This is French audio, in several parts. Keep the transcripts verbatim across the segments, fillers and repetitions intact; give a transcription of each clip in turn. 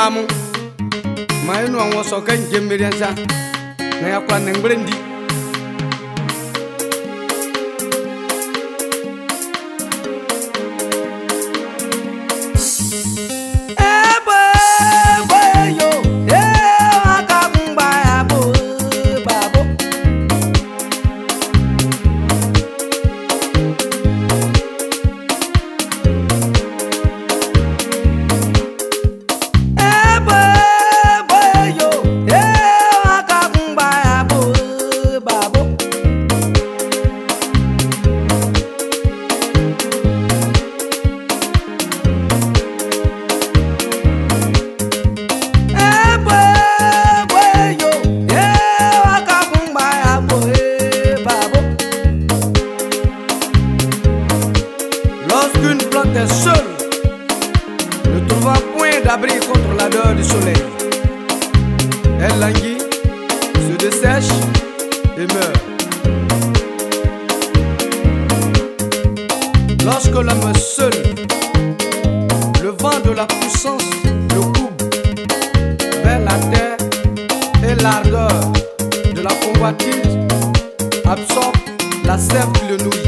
mamu mai no wo so kan jemiriansa na yakwa nengrendi Lorsqu'une plante est seule, ne trouvant point d'abri contre la lueur du soleil, elle languit, se dessèche et meurt. Lorsque l'homme est seul, le vent de la puissance le coupe vers la terre et l'ardeur de la convoitise absorbe la sève qui le nourrit.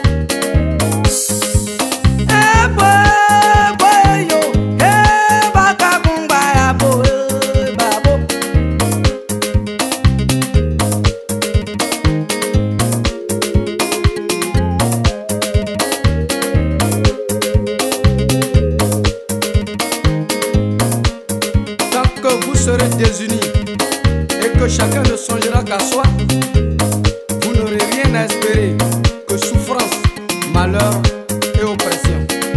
Vous serez désunis et que chacun ne songera qu'à soi, vous n'aurez rien à espérer que souffrance, malheur et oppression.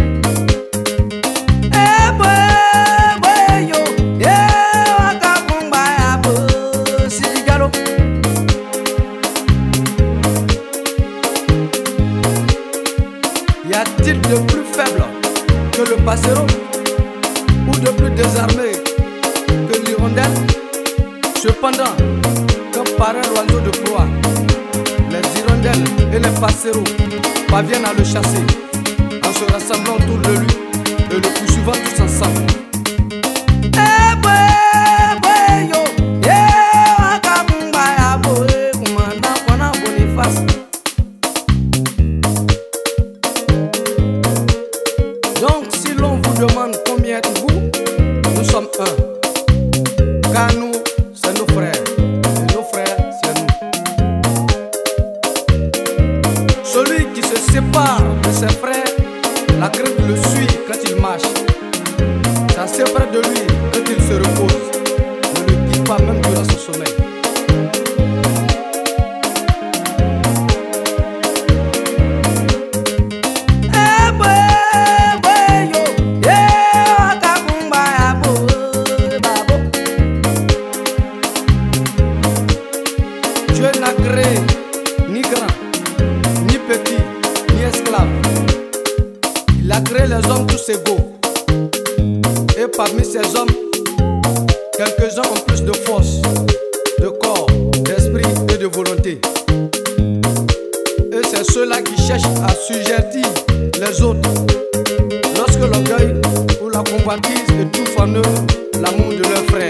Y a-t-il de plus faible que le passereau ou de plus désarmé que l'hirondelle? Cependant, comme pareil oiseau de proie, les hirondelles et les passereaux parviennent à le chasser en se rassemblant autour de lui et le poursuivant tous ensemble. Donc si l'on vous demande combien êtes-vous, nous sommes un. Car nous, c'est nos frères, et nos frères, c'est nous. Celui qui se sépare de ses frères, la crainte le suit quand il marche. Ça c'est près de lui quand il se repose, ne le quitte pas même durant son sommeil. Dieu n'a créé ni grand, ni petit, ni esclave. Il a créé les hommes tous égaux. Et parmi ces hommes, quelques-uns ont plus de force, de corps, d'esprit et de volonté. Et c'est ceux-là qui cherchent à assujettir les autres. Lorsque l'orgueil ou la convoitise étouffe en eux l'amour de leurs frères.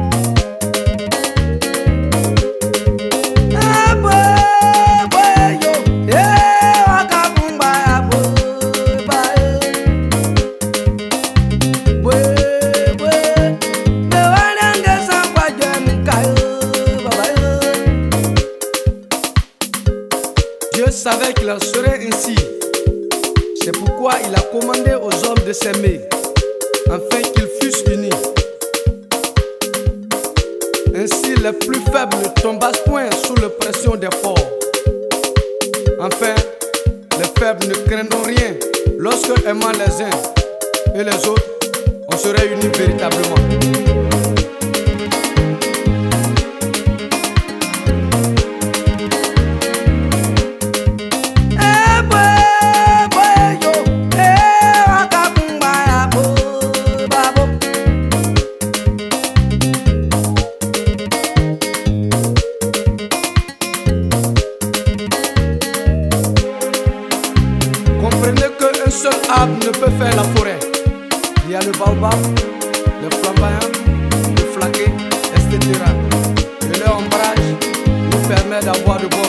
Dieu savait qu'il en serait ainsi. C'est pourquoi il a commandé aux hommes de s'aimer, afin qu'ils fussent unis. Ainsi les plus faibles ne tombassent point sous la pression des forts. Enfin, les faibles ne craindront rien lorsque, aimant les uns et les autres, on serait unis véritablement. Comprenez qu'un seul arbre ne peut faire la forêt. Il y a le baobab, les flamboyants, les flaqués, et cetera. Et leur ombrage nous permet d'avoir de bons